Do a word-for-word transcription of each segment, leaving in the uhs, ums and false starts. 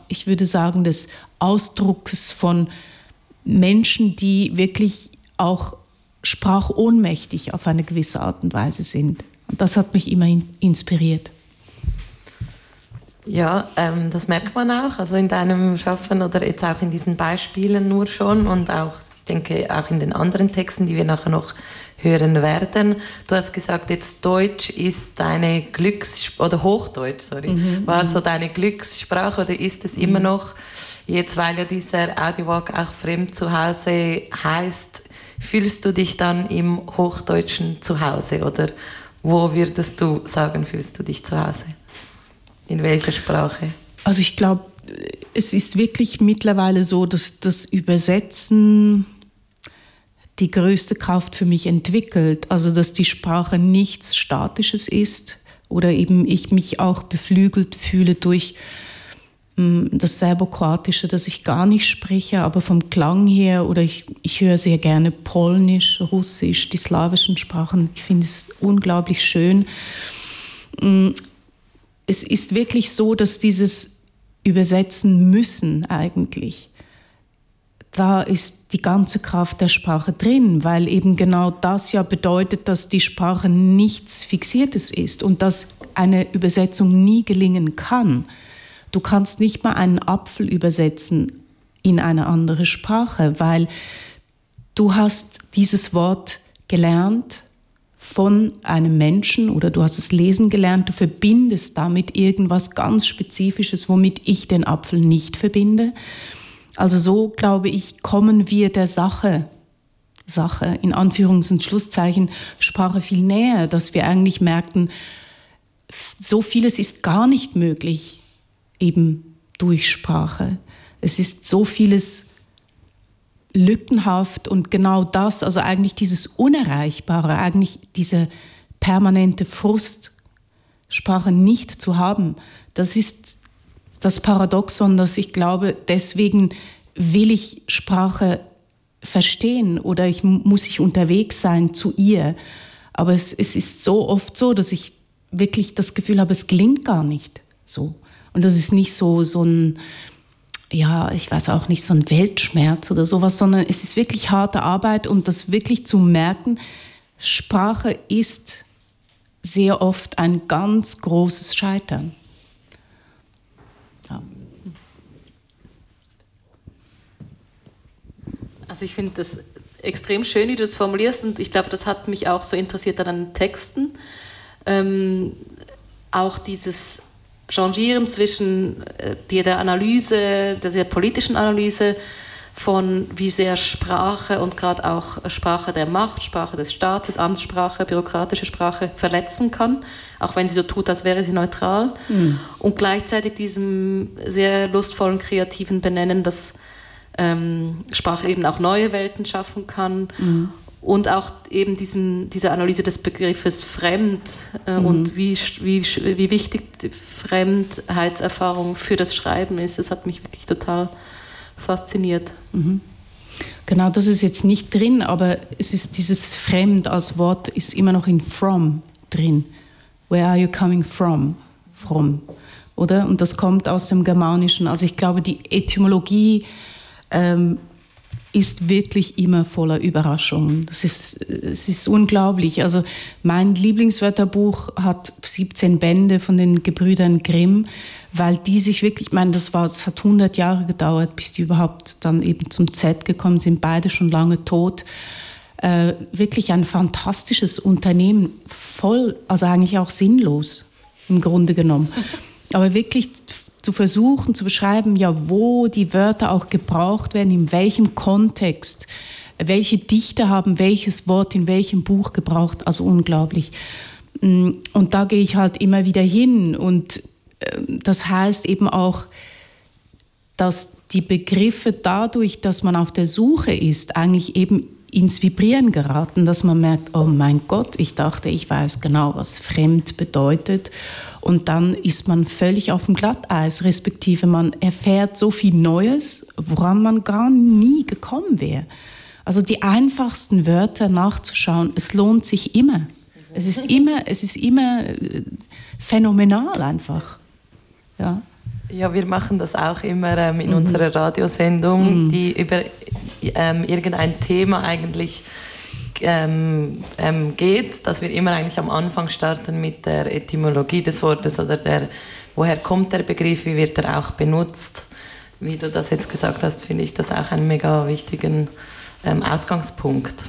ich würde sagen, des Ausdrucks von Menschen, die wirklich auch sprachohnmächtig auf eine gewisse Art und Weise sind. Und das hat mich immer in- inspiriert. Ja, ähm, das merkt man auch, also in deinem Schaffen oder jetzt auch in diesen Beispielen nur schon und auch, ich denke, auch in den anderen Texten, die wir nachher noch hören werden. Du hast gesagt, jetzt Deutsch ist deine Glücks- oder Hochdeutsch, sorry, mhm, war so deine Glückssprache oder ist es mhm. immer noch, jetzt weil ja dieser Audiowalk auch fremd zu Hause heißt, fühlst du dich dann im Hochdeutschen zu Hause oder wo würdest du sagen, fühlst du dich zu Hause? In welcher Sprache? Also ich glaube, es ist wirklich mittlerweile so, dass das Übersetzen die größte Kraft für mich entwickelt. Also dass die Sprache nichts Statisches ist oder eben ich mich auch beflügelt fühle durch mh, das Serbokroatische, das ich gar nicht spreche, aber vom Klang her, oder ich, ich höre sehr gerne Polnisch, Russisch, die slawischen Sprachen. Ich finde es unglaublich schön. Mh, Es ist wirklich so, dass dieses Übersetzen müssen eigentlich, da ist die ganze Kraft der Sprache drin, weil eben genau das ja bedeutet, dass die Sprache nichts Fixiertes ist und dass eine Übersetzung nie gelingen kann. Du kannst nicht mal einen Apfel übersetzen in eine andere Sprache, weil du hast dieses Wort gelernt von einem Menschen oder du hast es lesen gelernt, du verbindest damit irgendwas ganz Spezifisches, womit ich den Apfel nicht verbinde. Also so, glaube ich, kommen wir der Sache, Sache in Anführungs- und Schlusszeichen, Sprache viel näher, dass wir eigentlich merkten, so vieles ist gar nicht möglich, eben durch Sprache. Es ist so vieles lückenhaft und genau das, also eigentlich dieses Unerreichbare, eigentlich diese permanente Frust, Sprache nicht zu haben, das ist das Paradoxon, dass ich glaube, deswegen will ich Sprache verstehen oder ich muss ich unterwegs sein zu ihr. Aber es, es ist so oft so, dass ich wirklich das Gefühl habe, es gelingt gar nicht so. Und das ist nicht so, so ein ja, ich weiß auch nicht, so ein Weltschmerz oder sowas, sondern es ist wirklich harte Arbeit und das wirklich zu merken, Sprache ist sehr oft ein ganz großes Scheitern. Ja. Also ich finde das extrem schön, wie du das formulierst und ich glaube, das hat mich auch so interessiert an deinen Texten. Ähm, auch dieses Changieren zwischen der Analyse, der sehr politischen Analyse von wie sehr Sprache und gerade auch Sprache der Macht, Sprache des Staates, Amtssprache, bürokratische Sprache verletzen kann, auch wenn sie so tut, als wäre sie neutral. Mhm. Und gleichzeitig diesem sehr lustvollen, kreativen Benennen, dass ähm, Sprache eben auch neue Welten schaffen kann. Mhm. Und auch eben diesen, diese Analyse des Begriffes Fremd äh, mhm. und wie, wie, wie wichtig die Fremdheitserfahrung für das Schreiben ist, das hat mich wirklich total fasziniert. Mhm. Genau, das ist jetzt nicht drin, aber es ist dieses Fremd als Wort ist immer noch in from drin. Where are you coming from? From, oder? Und das kommt aus dem Germanischen. Also ich glaube, die Etymologie ähm, ist wirklich immer voller Überraschungen. Das ist, es ist unglaublich. Also mein Lieblingswörterbuch hat siebzehn Bände von den Gebrüdern Grimm, weil die sich wirklich, ich meine, das, war, das hat hundert Jahre gedauert, bis die überhaupt dann eben zum Z gekommen sind, beide schon lange tot. Äh, wirklich ein fantastisches Unternehmen, voll, also eigentlich auch sinnlos im Grunde genommen. Aber wirklich zu versuchen zu beschreiben, ja, wo die Wörter auch gebraucht werden, in welchem Kontext, welche Dichter haben welches Wort in welchem Buch gebraucht, also unglaublich. Und da gehe ich halt immer wieder hin und das heißt eben auch, dass die Begriffe dadurch, dass man auf der Suche ist, eigentlich eben ins Vibrieren geraten, dass man merkt, oh mein Gott, ich dachte, ich weiß genau, was fremd bedeutet. Und dann ist man völlig auf dem Glatteis, respektive man erfährt so viel Neues, woran man gar nie gekommen wäre. Also die einfachsten Wörter nachzuschauen, es lohnt sich immer. Es ist immer, es ist immer phänomenal einfach. Ja. Ja, wir machen das auch immer ähm, in mhm. unserer Radiosendung, mhm. die über ähm, irgendein Thema eigentlich ähm, ähm, geht, dass wir immer eigentlich am Anfang starten mit der Etymologie des Wortes oder der, woher kommt der Begriff, wie wird er auch benutzt. Wie du das jetzt gesagt hast, finde ich das auch einen mega wichtigen ähm, Ausgangspunkt.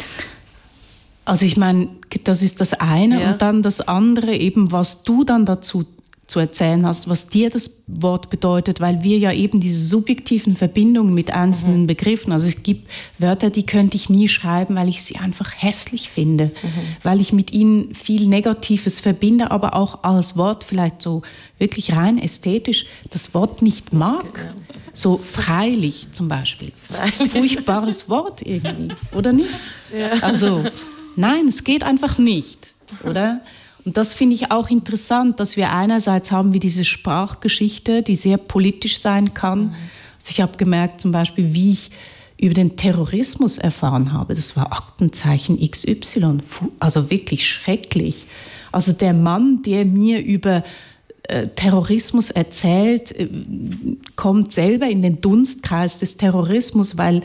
Also ich meine, das ist das eine ja. und dann das andere eben, was du dann dazu zu erzählen hast, was dir das Wort bedeutet, weil wir ja eben diese subjektiven Verbindungen mit einzelnen mhm. Begriffen, also es gibt Wörter, die könnte ich nie schreiben, weil ich sie einfach hässlich finde, mhm. weil ich mit ihnen viel Negatives verbinde, aber auch als Wort vielleicht so wirklich rein ästhetisch das Wort nicht mag. Ja. So freilich zum Beispiel. Freilich. Ein furchtbares Wort irgendwie, oder nicht? Ja. Also nein, es geht einfach nicht, oder? Und das finde ich auch interessant, dass wir einerseits haben wir diese Sprachgeschichte, die sehr politisch sein kann. Mhm. Also ich habe gemerkt zum Beispiel, wie ich über den Terrorismus erfahren habe. Das war Aktenzeichen X Y, also wirklich schrecklich. Also der Mann, der mir über äh, Terrorismus erzählt, äh, kommt selber in den Dunstkreis des Terrorismus, weil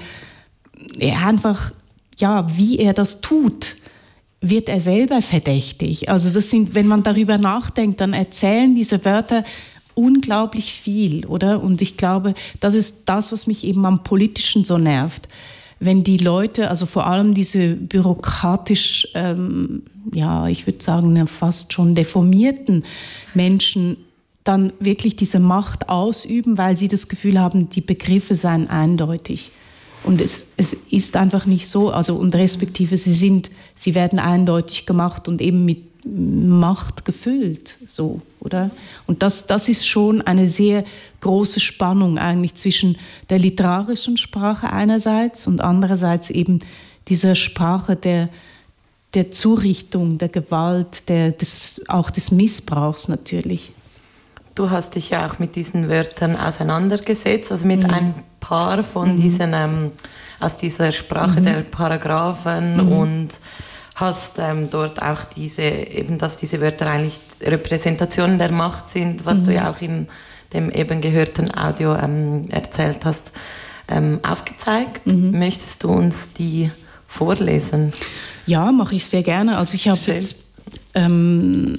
er einfach, ja, wie er das tut, wird er selber verdächtig. Also das sind, wenn man darüber nachdenkt, dann erzählen diese Wörter unglaublich viel, oder? Und ich glaube, das ist das, was mich eben am Politischen so nervt. Wenn die Leute, also vor allem diese bürokratisch, ähm, ja, ich würde sagen, fast schon deformierten Menschen, dann wirklich diese Macht ausüben, weil sie das Gefühl haben, die Begriffe seien eindeutig. Und es, es ist einfach nicht so, also und respektive sie sind, sie werden eindeutig gemacht und eben mit Macht gefüllt, so, oder? Und das, das ist schon eine sehr große Spannung eigentlich zwischen der literarischen Sprache einerseits und andererseits eben dieser Sprache der, der Zurichtung, der Gewalt, der, des, auch des Missbrauchs natürlich. Du hast dich ja auch mit diesen Wörtern auseinandergesetzt, also mit mhm. ein paar von mhm. diesen, ähm, aus dieser Sprache mhm. der Paragraphen mhm. und hast ähm, dort auch diese, eben, dass diese Wörter eigentlich Repräsentationen der Macht sind, was mhm. du ja auch in dem eben gehörten Audio ähm, erzählt hast, ähm, aufgezeigt. Mhm. Möchtest du uns die vorlesen? Ja, mache ich sehr gerne. Also ich habe jetzt ähm,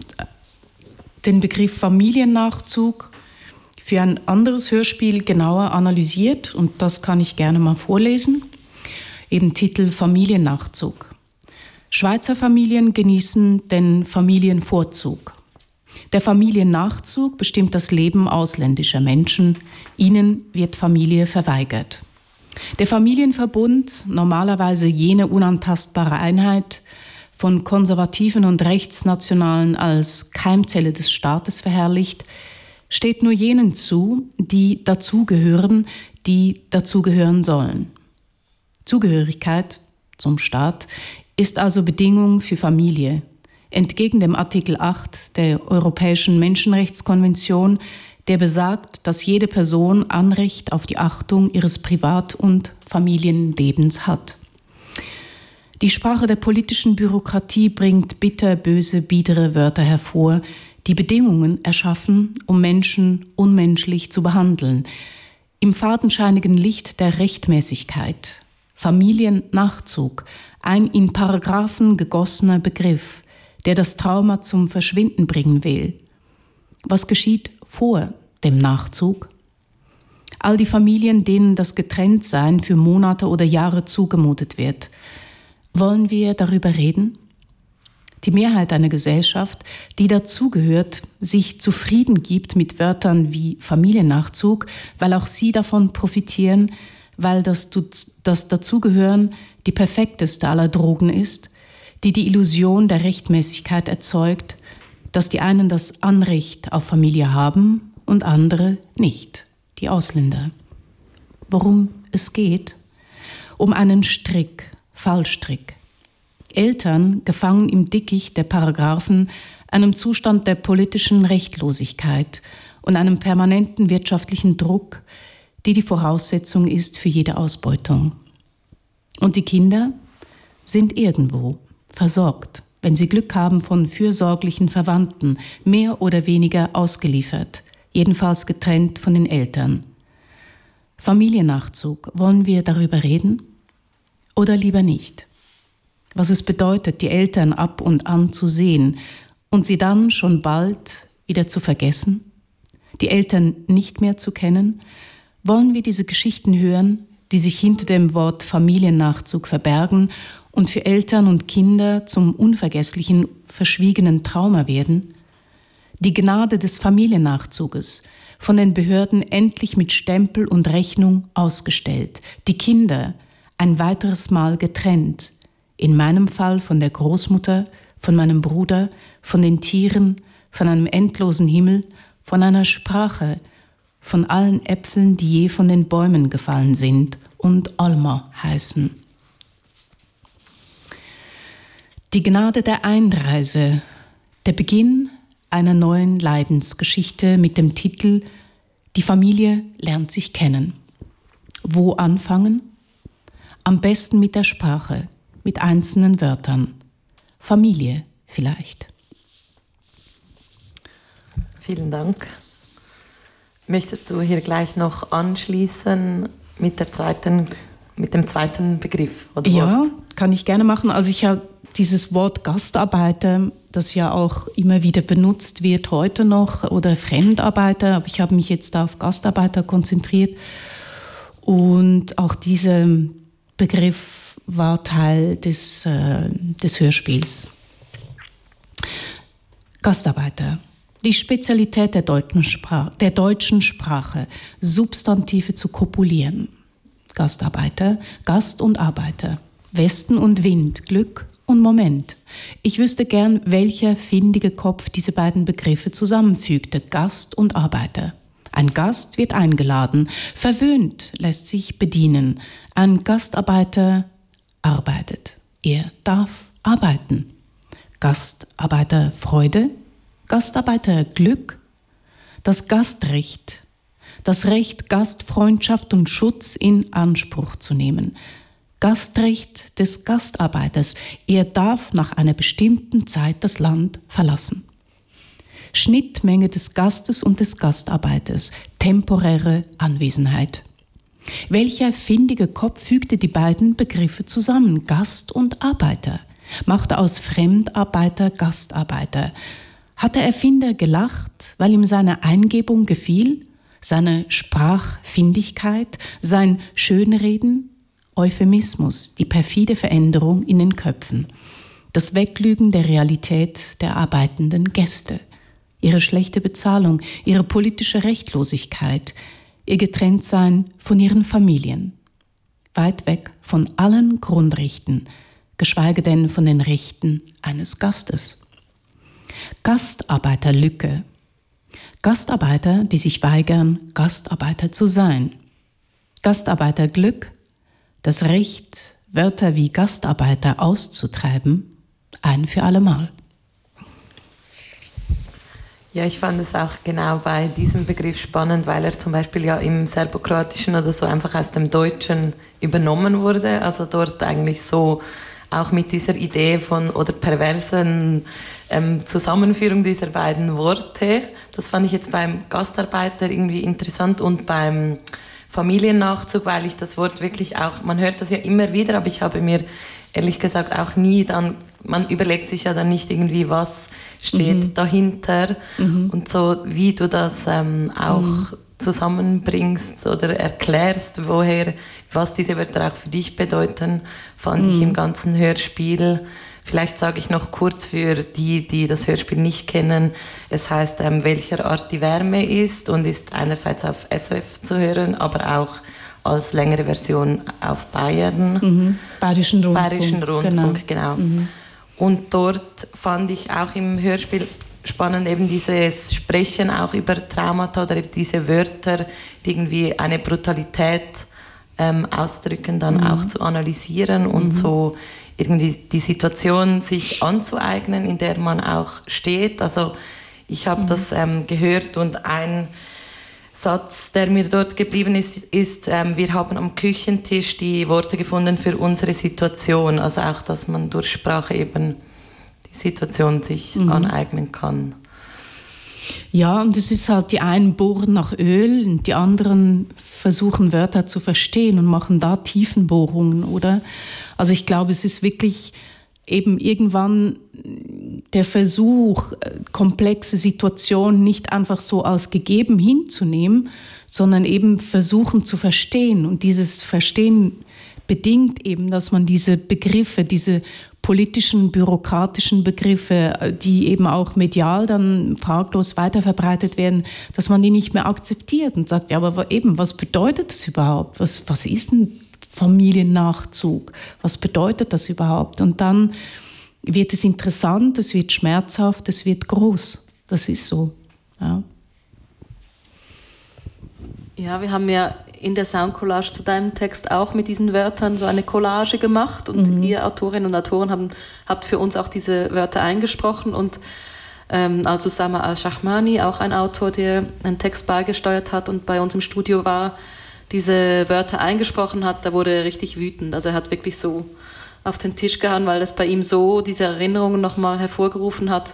den Begriff Familiennachzug für ein anderes Hörspiel genauer analysiert und das kann ich gerne mal vorlesen. Eben Titel Familiennachzug. Schweizer Familien genießen den Familienvorzug. Der Familiennachzug bestimmt das Leben ausländischer Menschen. Ihnen wird Familie verweigert. Der Familienverbund, normalerweise jene unantastbare Einheit, von Konservativen und Rechtsnationalen als Keimzelle des Staates verherrlicht, steht nur jenen zu, die dazugehören, die dazugehören sollen. Zugehörigkeit zum Staat ist also Bedingung für Familie. Entgegen dem Artikel acht der Europäischen Menschenrechtskonvention, der besagt, dass jede Person Anrecht auf die Achtung ihres Privat- und Familienlebens hat. Die Sprache der politischen Bürokratie bringt bitterböse, biedere Wörter hervor, die Bedingungen erschaffen, um Menschen unmenschlich zu behandeln. Im fadenscheinigen Licht der Rechtmäßigkeit. Familiennachzug, ein in Paragraphen gegossener Begriff, der das Trauma zum Verschwinden bringen will. Was geschieht vor dem Nachzug? All die Familien, denen das Getrenntsein für Monate oder Jahre zugemutet wird. Wollen wir darüber reden? Die Mehrheit einer Gesellschaft, die dazugehört, sich zufrieden gibt mit Wörtern wie Familiennachzug, weil auch sie davon profitieren, weil das, das Dazugehören die perfekteste aller Drogen ist, die die Illusion der Rechtmäßigkeit erzeugt, dass die einen das Anrecht auf Familie haben und andere nicht, die Ausländer. Worum es geht? Um einen Strick, Fallstrick. Eltern, gefangen im Dickicht der Paragraphen, einem Zustand der politischen Rechtlosigkeit und einem permanenten wirtschaftlichen Druck, die die Voraussetzung ist für jede Ausbeutung. Und die Kinder sind irgendwo versorgt, wenn sie Glück haben, von fürsorglichen Verwandten, mehr oder weniger ausgeliefert, jedenfalls getrennt von den Eltern. Familiennachzug, wollen wir darüber reden? Oder lieber nicht? Was es bedeutet, die Eltern ab und an zu sehen und sie dann schon bald wieder zu vergessen? Die Eltern nicht mehr zu kennen? Wollen wir diese Geschichten hören, die sich hinter dem Wort Familiennachzug verbergen und für Eltern und Kinder zum unvergesslichen, verschwiegenen Trauma werden? Die Gnade des Familiennachzuges, von den Behörden endlich mit Stempel und Rechnung ausgestellt. Die Kinder ein weiteres Mal getrennt. In meinem Fall von der Großmutter, von meinem Bruder, von den Tieren, von einem endlosen Himmel, von einer Sprache, von allen Äpfeln, die je von den Bäumen gefallen sind und Alma heißen. Die Gnade der Einreise, der Beginn einer neuen Leidensgeschichte mit dem Titel Die Familie lernt sich kennen. Wo anfangen? Am besten mit der Sprache, mit einzelnen Wörtern. Familie vielleicht. Vielen Dank. Möchtest du hier gleich noch anschließen mit, der zweiten, mit dem zweiten Begriff? Oder ja, Wort? Kann ich gerne machen. Also ich habe dieses Wort Gastarbeiter, das ja auch immer wieder benutzt wird heute noch, oder Fremdarbeiter, aber ich habe mich jetzt auf Gastarbeiter konzentriert. Und auch dieser Begriff war Teil des, äh, des Hörspiels. Gastarbeiter. Die Spezialität der deutschen, Sprache, der deutschen Sprache, Substantive zu kopulieren. Gastarbeiter, Gast und Arbeiter, Westen und Wind, Glück und Moment. Ich wüsste gern, welcher findige Kopf diese beiden Begriffe zusammenfügte, Gast und Arbeiter. Ein Gast wird eingeladen, verwöhnt lässt sich bedienen. Ein Gastarbeiter arbeitet. Er darf arbeiten. Gastarbeiter Freude, Gastarbeiter Glück, das Gastrecht, das Recht, Gastfreundschaft und Schutz in Anspruch zu nehmen. Gastrecht des Gastarbeiters. Er darf nach einer bestimmten Zeit das Land verlassen. Schnittmenge des Gastes und des Gastarbeiters. Temporäre Anwesenheit. Welcher findige Kopf fügte die beiden Begriffe zusammen? Gast und Arbeiter. Machte aus Fremdarbeiter Gastarbeiter. Hat der Erfinder gelacht, weil ihm seine Eingebung gefiel? Seine Sprachfindigkeit? Sein Schönreden? Euphemismus, die perfide Veränderung in den Köpfen, das Weglügen der Realität der arbeitenden Gäste, ihre schlechte Bezahlung, ihre politische Rechtlosigkeit, ihr Getrenntsein von ihren Familien, weit weg von allen Grundrechten, geschweige denn von den Rechten eines Gastes. Gastarbeiterlücke, Gastarbeiter, die sich weigern, Gastarbeiter zu sein. Gastarbeiterglück, das Recht, Wörter wie Gastarbeiter auszutreiben, ein für allemal. Ja, ich fand es auch genau bei diesem Begriff spannend, weil er zum Beispiel ja im Serbokroatischen oder so einfach aus dem Deutschen übernommen wurde. Also dort eigentlich so auch mit dieser Idee von oder perversen ähm, Zusammenführung dieser beiden Worte. Das fand ich jetzt beim Gastarbeiter irgendwie interessant und beim Familiennachzug, weil ich das Wort wirklich auch, man hört das ja immer wieder, aber ich habe mir ehrlich gesagt auch nie dann, man überlegt sich ja dann nicht irgendwie, was steht mhm. dahinter mhm. und so, wie du das ähm, auch mhm. zusammenbringst oder erklärst, woher, was diese Wörter auch für dich bedeuten, fand mhm. ich im ganzen Hörspiel. Vielleicht sage ich noch kurz für die, die das Hörspiel nicht kennen, es heißt, ähm, welcher Art die Wärme ist und ist einerseits auf S R F zu hören, aber auch als längere Version auf Bayern. Mhm. Bayerischen Rundfunk. Bayerischen Rundfunk, genau. genau. Mhm. Und dort fand ich auch im Hörspiel spannend eben dieses Sprechen auch über Traumata oder eben diese Wörter, die irgendwie eine Brutalität ähm, ausdrücken, dann mhm. auch zu analysieren und mhm. so irgendwie die Situation sich anzueignen, in der man auch steht. Also ich habe mhm. das ähm, gehört und ein Satz, der mir dort geblieben ist, ist ähm, wir haben am Küchentisch die Worte gefunden für unsere Situation. Also auch, dass man durch Sprache eben die Situation sich mhm. aneignen kann. Ja, und es ist halt, die einen bohren nach Öl und die anderen versuchen Wörter zu verstehen und machen da Tiefenbohrungen, oder? Also ich glaube, es ist wirklich eben irgendwann der Versuch, komplexe Situationen nicht einfach so als gegeben hinzunehmen, sondern eben versuchen zu verstehen. Und dieses Verstehen bedingt eben, dass man diese Begriffe, diese politischen, bürokratischen Begriffe, die eben auch medial dann fraglos weiterverbreitet werden, dass man die nicht mehr akzeptiert und sagt, ja, aber eben, was bedeutet das überhaupt? Was, was ist ein Familiennachzug? Was bedeutet das überhaupt? Und dann wird es interessant, es wird schmerzhaft, es wird groß. Das ist so. Ja, ja, wir haben ja in der Soundcollage zu deinem Text auch mit diesen Wörtern so eine Collage gemacht und mhm. ihr Autorinnen und Autoren haben, habt für uns auch diese Wörter eingesprochen und ähm, also Sama Al-Shahmani, auch ein Autor, der einen Text beigesteuert hat und bei uns im Studio war, diese Wörter eingesprochen hat, da wurde er richtig wütend. Also er hat wirklich so auf den Tisch gehauen, weil das bei ihm so diese Erinnerungen nochmal hervorgerufen hat.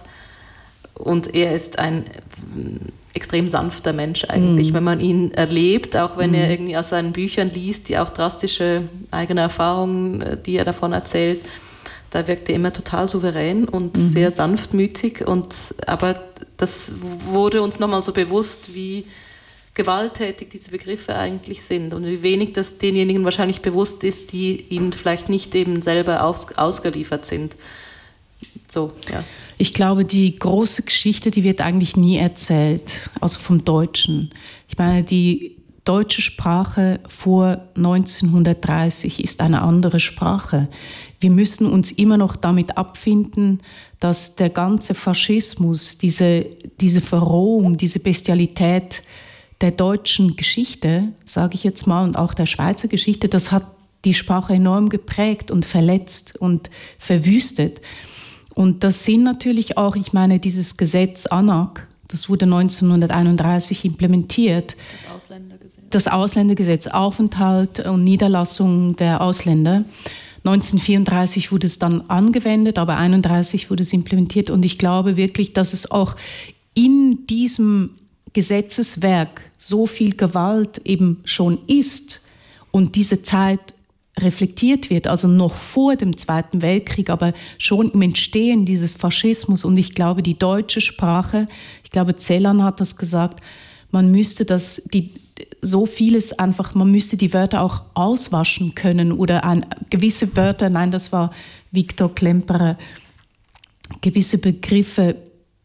Und er ist ein extrem sanfter Mensch eigentlich, mm. wenn man ihn erlebt, auch wenn mm. er irgendwie aus seinen Büchern liest, die auch drastische eigene Erfahrungen, die er davon erzählt, da wirkt er immer total souverän und mm. sehr sanftmütig. Und, aber das wurde uns nochmal so bewusst, wie gewalttätig diese Begriffe eigentlich sind und wie wenig das denjenigen wahrscheinlich bewusst ist, die ihnen vielleicht nicht eben selber aus, ausgeliefert sind. So, ja. Ich glaube, die große Geschichte, die wird eigentlich nie erzählt, also vom Deutschen. Ich meine, die deutsche Sprache vor neunzehnhundertdreißig ist eine andere Sprache. Wir müssen uns immer noch damit abfinden, dass der ganze Faschismus, diese, diese Verrohung, diese Bestialität der deutschen Geschichte, sage ich jetzt mal, und auch der Schweizer Geschichte, das hat die Sprache enorm geprägt und verletzt und verwüstet. Und das sind natürlich auch, ich meine, dieses Gesetz ANAC, das wurde neunzehnhunderteinunddreißig implementiert. Das Ausländergesetz. Das Ausländergesetz, Aufenthalt und Niederlassung der Ausländer. neunzehnhundertvierunddreißig wurde es dann angewendet, aber einunddreißig wurde es implementiert. Und ich glaube wirklich, dass es auch in diesem Gesetzeswerk so viel Gewalt eben schon ist und diese Zeit reflektiert wird, also noch vor dem Zweiten Weltkrieg, aber schon im Entstehen dieses Faschismus. Und ich glaube, die deutsche Sprache, ich glaube, Celan hat das gesagt, man müsste das, die, so vieles einfach, man müsste die Wörter auch auswaschen können oder ein, gewisse Wörter, nein, das war Viktor Klemperer, gewisse Begriffe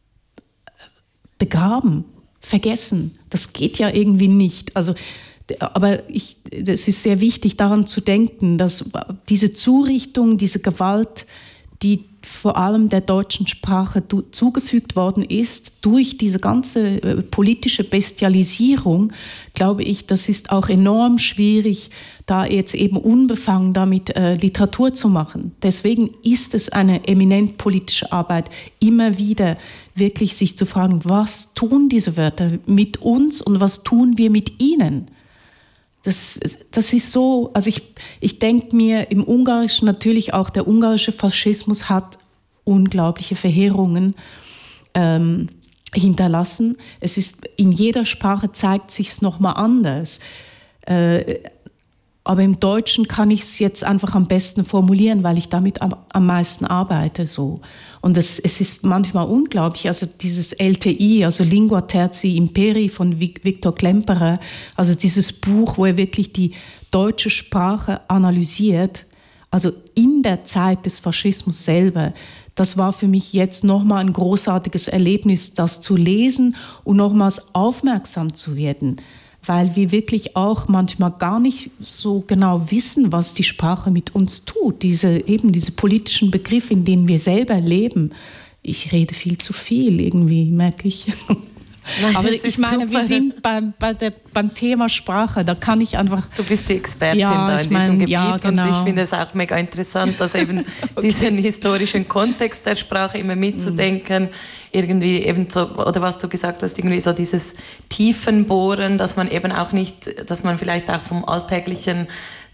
begraben, vergessen. Das geht ja irgendwie nicht. Also Aber ich, es ist sehr wichtig, daran zu denken, dass diese Zurichtung, diese Gewalt, die vor allem der deutschen Sprache zugefügt worden ist, durch diese ganze politische Bestialisierung, glaube ich, das ist auch enorm schwierig, da jetzt eben unbefangen damit äh, Literatur zu machen. Deswegen ist es eine eminent politische Arbeit, immer wieder wirklich sich zu fragen, was tun diese Wörter mit uns und was tun wir mit ihnen? Das, das ist so, also ich, ich denke mir, im Ungarischen natürlich auch, der ungarische Faschismus hat unglaubliche Verheerungen ähm, hinterlassen. Es ist, in jeder Sprache zeigt sich es nochmal anders. Äh, aber im Deutschen kann ich es jetzt einfach am besten formulieren, weil ich damit am, am meisten arbeite. So. Und es, es ist manchmal unglaublich, also dieses L T I, also Lingua Tertii Imperii von Viktor Klemperer, also dieses Buch, wo er wirklich die deutsche Sprache analysiert, also in der Zeit des Faschismus selber, das war für mich jetzt nochmal ein großartiges Erlebnis, das zu lesen und nochmals aufmerksam zu werden, weil wir wirklich auch manchmal gar nicht so genau wissen, was die Sprache mit uns tut. Diese, eben diese politischen Begriffe, in denen wir selber leben. Ich rede viel zu viel irgendwie, merke ich. Nein, aber ich meine, super. Wir sind beim, bei der, beim Thema Sprache, da kann ich einfach... Du bist die Expertin ja, da in mein, diesem Gebiet ja, genau. Und ich finde es auch mega interessant, dass eben okay. diesen historischen Kontext der Sprache immer mitzudenken, mm. irgendwie eben so, oder was du gesagt hast, irgendwie so dieses Tiefenbohren, dass man eben auch nicht, dass man vielleicht auch vom alltäglichen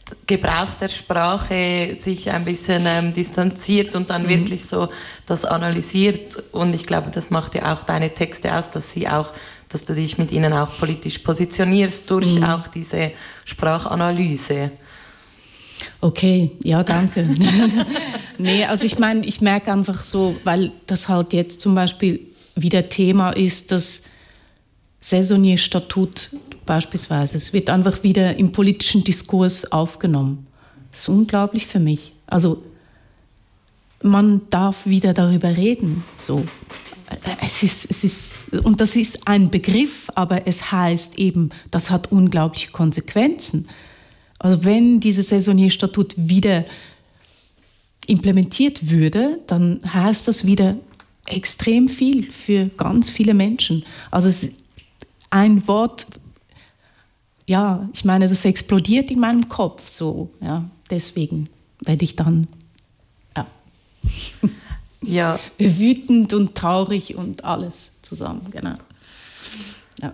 Gebrauch der Sprache sich ein bisschen ähm, distanziert und dann mhm. wirklich so das analysiert. Und ich glaube, das macht ja auch deine Texte aus, dass sie auch, dass du dich mit ihnen auch politisch positionierst durch mhm. auch diese Sprachanalyse. Okay, ja, danke. Nee, also ich meine, ich merke einfach so, weil das halt jetzt zum Beispiel wieder Thema ist, das Saisonnier-Statut beispielsweise. Es wird einfach wieder im politischen Diskurs aufgenommen. Das ist unglaublich für mich. Also man darf wieder darüber reden. So. Es ist, es ist, und das ist ein Begriff, aber es heißt eben, das hat unglaubliche Konsequenzen. Also wenn dieses Saisonnier-Statut wieder implementiert würde, dann heißt das wieder extrem viel für ganz viele Menschen. Also es ist ein Wort, ja, ich meine, das explodiert in meinem Kopf so, ja, deswegen werde ich dann, ja, ja. wütend und traurig und alles zusammen, genau. Ja.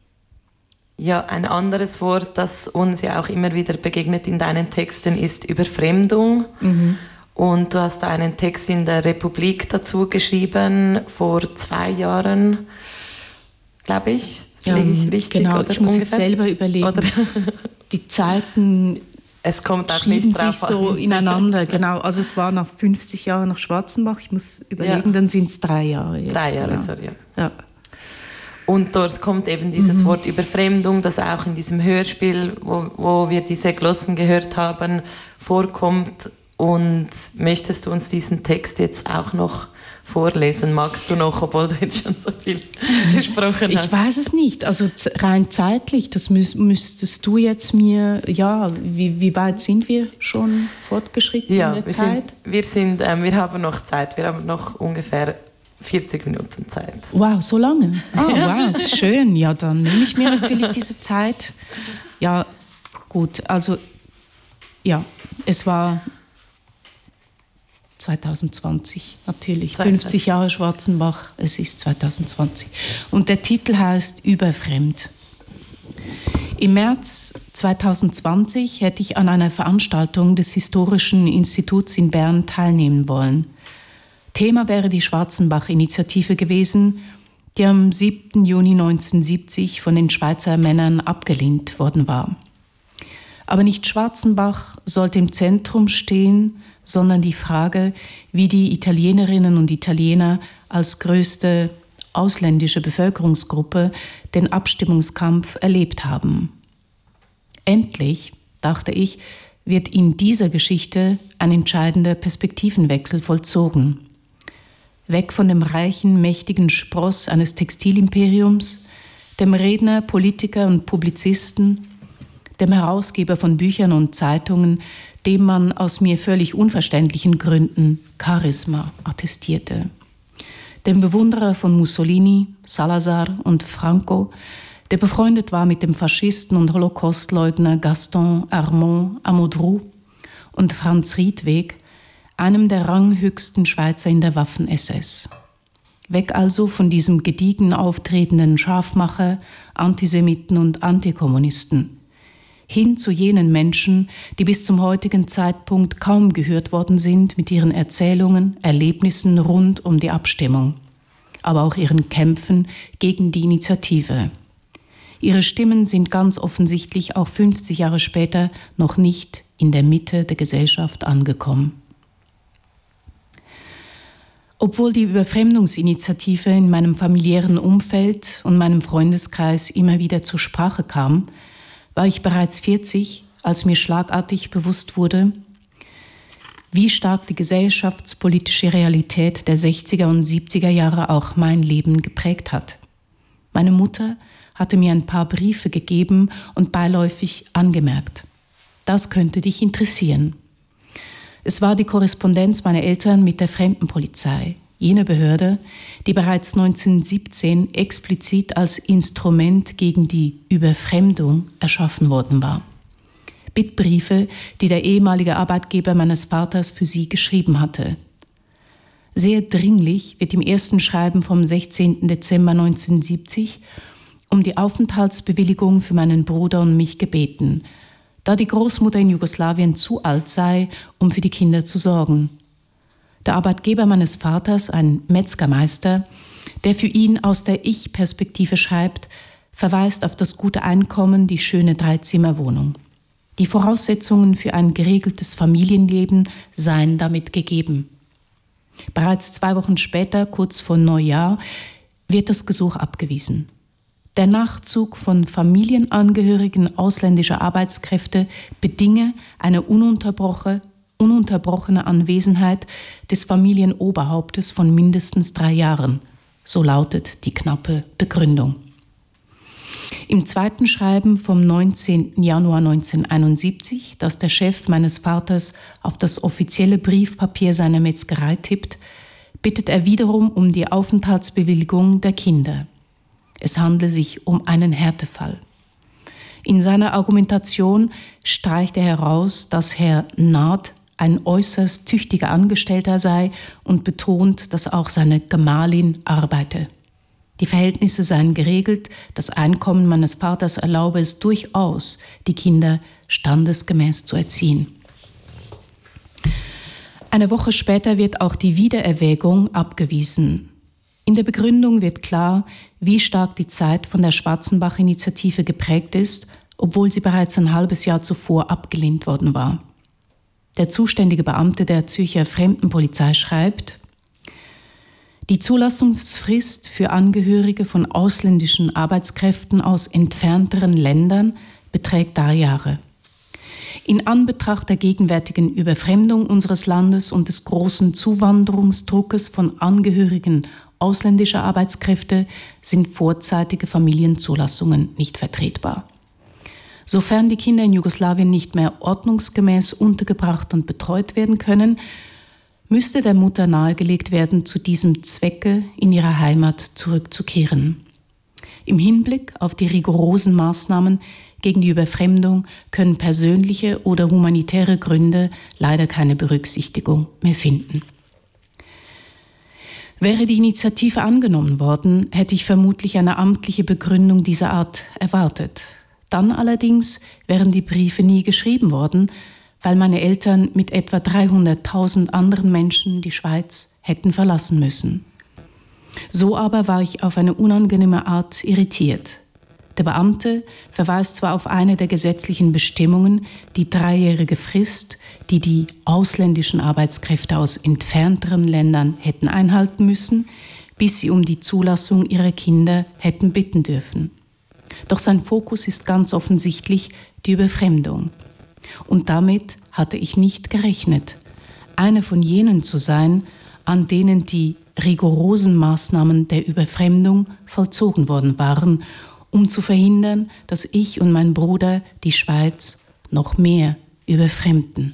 Ja, ein anderes Wort, das uns ja auch immer wieder begegnet in deinen Texten, ist Überfremdung. Mhm. Und du hast einen Text in der Republik dazu geschrieben, vor zwei Jahren, glaube ich. Ja, liege ich richtig? Genau, oder ich muss ungefähr? jetzt selber überlegen. Oder? Die Zeiten es kommt auch schieben nicht drauf sich so an. ineinander. Genau, also es war nach fünfzig Jahren nach Schwarzenbach. Ich muss überlegen, ja. Dann sind es drei Jahre jetzt. Drei Jahre, genau. sorry. Ja. Ja. Und dort kommt eben dieses mhm. Wort Überfremdung, das auch in diesem Hörspiel, wo, wo wir diese Glossen gehört haben, vorkommt. Und möchtest du uns diesen Text jetzt auch noch vorlesen? Magst du noch, obwohl du jetzt schon so viel gesprochen hast? Ich weiß es nicht. Also rein zeitlich, das müß, müsstest du jetzt mir, ja, wie, wie weit sind wir schon fortgeschritten ja, in der wir Zeit? Sind, wir, sind, ähm, wir haben noch Zeit. Wir haben noch ungefähr vierzig Minuten Zeit. Wow, so lange? Ah, wow, schön. Ja, dann nehme ich mir natürlich diese Zeit. Ja, gut. Also, ja, es war zwanzig zwanzig, natürlich. fünfzig Jahre Schwarzenbach, es ist zwanzig zwanzig. Und der Titel heißt Überfremd. Im März zwanzig zwanzig hätte ich an einer Veranstaltung des Historischen Instituts in Bern teilnehmen wollen. Thema wäre die Schwarzenbach-Initiative gewesen, die am siebten Juni neunzehnhundertsiebzig von den Schweizer Männern abgelehnt worden war. Aber nicht Schwarzenbach sollte im Zentrum stehen, sondern die Frage, wie die Italienerinnen und Italiener als größte ausländische Bevölkerungsgruppe den Abstimmungskampf erlebt haben. Endlich, dachte ich, wird in dieser Geschichte ein entscheidender Perspektivenwechsel vollzogen. Weg von dem reichen, mächtigen Spross eines Textilimperiums, dem Redner, Politiker und Publizisten, dem Herausgeber von Büchern und Zeitungen, dem man aus mir völlig unverständlichen Gründen Charisma attestierte. Dem Bewunderer von Mussolini, Salazar und Franco, der befreundet war mit dem Faschisten und Holocaustleugner Gaston Armand Amodrou und Franz Riedweg, einem der ranghöchsten Schweizer in der Waffen-S S. Weg also von diesem gediegen auftretenden Scharfmacher, Antisemiten und Antikommunisten, hin zu jenen Menschen, die bis zum heutigen Zeitpunkt kaum gehört worden sind mit ihren Erzählungen, Erlebnissen rund um die Abstimmung, aber auch ihren Kämpfen gegen die Initiative. Ihre Stimmen sind ganz offensichtlich auch fünfzig Jahre später noch nicht in der Mitte der Gesellschaft angekommen. Obwohl die Überfremdungsinitiative in meinem familiären Umfeld und meinem Freundeskreis immer wieder zur Sprache kam, war ich bereits vierzig, als mir schlagartig bewusst wurde, wie stark die gesellschaftspolitische Realität der sechziger und siebziger Jahre auch mein Leben geprägt hat. Meine Mutter hatte mir ein paar Briefe gegeben und beiläufig angemerkt: Das könnte dich interessieren. Es war die Korrespondenz meiner Eltern mit der Fremdenpolizei, jene Behörde, die bereits neunzehnhundertsiebzehn explizit als Instrument gegen die Überfremdung erschaffen worden war. Bittbriefe, die der ehemalige Arbeitgeber meines Vaters für sie geschrieben hatte. Sehr dringlich wird im ersten Schreiben vom sechzehnten Dezember neunzehnhundertsiebzig um die Aufenthaltsbewilligung für meinen Bruder und mich gebeten, da die Großmutter in Jugoslawien zu alt sei, um für die Kinder zu sorgen. Der Arbeitgeber meines Vaters, ein Metzgermeister, der für ihn aus der Ich-Perspektive schreibt, verweist auf das gute Einkommen, die schöne Dreizimmerwohnung. Die Voraussetzungen für ein geregeltes Familienleben seien damit gegeben. Bereits zwei Wochen später, kurz vor Neujahr, wird das Gesuch abgewiesen. Der Nachzug von Familienangehörigen ausländischer Arbeitskräfte bedinge eine ununterbrochene, ununterbrochene Anwesenheit des Familienoberhauptes von mindestens drei Jahren. So lautet die knappe Begründung. Im zweiten Schreiben vom neunzehnten Januar neunzehnhunderteinundsiebzig, das der Chef meines Vaters auf das offizielle Briefpapier seiner Metzgerei tippt, bittet er wiederum um die Aufenthaltsbewilligung der Kinder. Es handle sich um einen Härtefall. In seiner Argumentation streicht er heraus, dass Herr Naht ein äußerst tüchtiger Angestellter sei und betont, dass auch seine Gemahlin arbeite. Die Verhältnisse seien geregelt, das Einkommen meines Vaters erlaube es durchaus, die Kinder standesgemäß zu erziehen. Eine Woche später wird auch die Wiedererwägung abgewiesen. In der Begründung wird klar, wie stark die Zeit von der Schwarzenbach-Initiative geprägt ist, obwohl sie bereits ein halbes Jahr zuvor abgelehnt worden war. Der zuständige Beamte der Zürcher Fremdenpolizei schreibt: Die Zulassungsfrist für Angehörige von ausländischen Arbeitskräften aus entfernteren Ländern beträgt drei Jahre. In Anbetracht der gegenwärtigen Überfremdung unseres Landes und des großen Zuwanderungsdruckes von Angehörigen ausländischer Arbeitskräfte sind vorzeitige Familienzulassungen nicht vertretbar. Sofern die Kinder in Jugoslawien nicht mehr ordnungsgemäß untergebracht und betreut werden können, müsste der Mutter nahegelegt werden, zu diesem Zwecke in ihre Heimat zurückzukehren. Im Hinblick auf die rigorosen Maßnahmen gegen die Überfremdung können persönliche oder humanitäre Gründe leider keine Berücksichtigung mehr finden. Wäre die Initiative angenommen worden, hätte ich vermutlich eine amtliche Begründung dieser Art erwartet. Dann allerdings wären die Briefe nie geschrieben worden, weil meine Eltern mit etwa dreihunderttausend anderen Menschen die Schweiz hätten verlassen müssen. So aber war ich auf eine unangenehme Art irritiert. Der Beamte verweist zwar auf eine der gesetzlichen Bestimmungen, die dreijährige Frist, die die ausländischen Arbeitskräfte aus entfernteren Ländern hätten einhalten müssen, bis sie um die Zulassung ihrer Kinder hätten bitten dürfen. Doch sein Fokus ist ganz offensichtlich die Überfremdung. Und damit hatte ich nicht gerechnet, eine von jenen zu sein, an denen die rigorosen Maßnahmen der Überfremdung vollzogen worden waren, um zu verhindern, dass ich und mein Bruder die Schweiz noch mehr überfremden.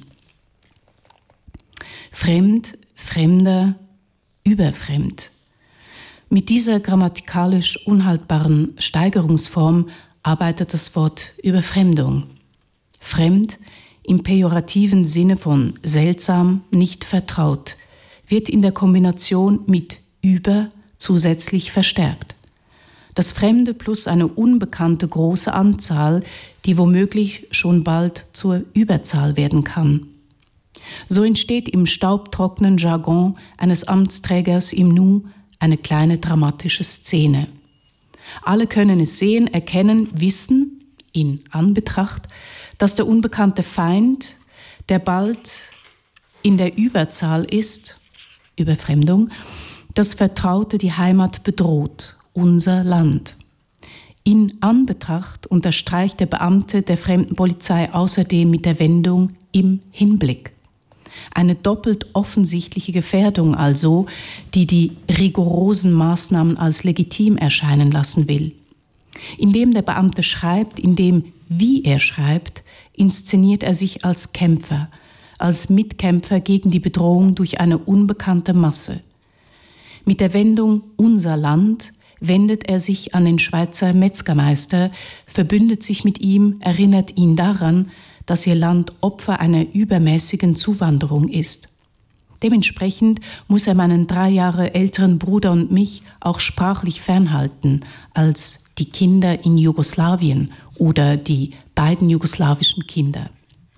Fremd, Fremder, überfremd. Mit dieser grammatikalisch unhaltbaren Steigerungsform arbeitet das Wort Überfremdung. Fremd, im pejorativen Sinne von seltsam, nicht vertraut, wird in der Kombination mit über zusätzlich verstärkt. Das Fremde plus eine unbekannte große Anzahl, die womöglich schon bald zur Überzahl werden kann. So entsteht im staubtrockenen Jargon eines Amtsträgers im Nu eine kleine dramatische Szene. Alle können es sehen, erkennen, wissen, in Anbetracht, dass der unbekannte Feind, der bald in der Überzahl ist, Überfremdung, das Vertraute, die Heimat bedroht, unser Land. In Anbetracht unterstreicht der Beamte der Fremdenpolizei außerdem mit der Wendung im Hinblick. Eine doppelt offensichtliche Gefährdung also, die die rigorosen Maßnahmen als legitim erscheinen lassen will. Indem der Beamte schreibt, indem wie er schreibt, inszeniert er sich als Kämpfer, als Mitkämpfer gegen die Bedrohung durch eine unbekannte Masse. Mit der Wendung unser Land wendet er sich an den Schweizer Metzgermeister, verbündet sich mit ihm, erinnert ihn daran, dass ihr Land Opfer einer übermäßigen Zuwanderung ist. Dementsprechend muss er meinen drei Jahre älteren Bruder und mich auch sprachlich fernhalten als die Kinder in Jugoslawien oder die beiden jugoslawischen Kinder.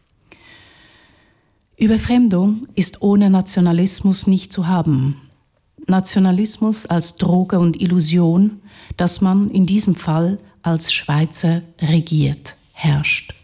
Überfremdung ist ohne Nationalismus nicht zu haben. Nationalismus als Droge und Illusion, dass man in diesem Fall als Schweizer regiert, herrscht.